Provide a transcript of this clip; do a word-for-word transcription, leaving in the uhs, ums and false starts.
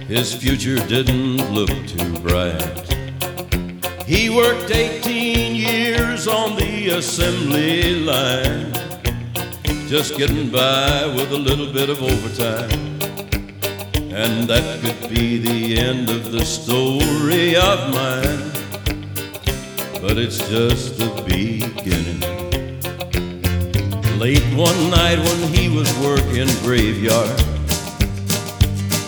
his future didn't look too bright. He worked eighteen years on the assembly line, just getting by with a little bit of overtime. And that could be the end of the story of mine, but it's just the beginning. Late one night when he was working graveyard,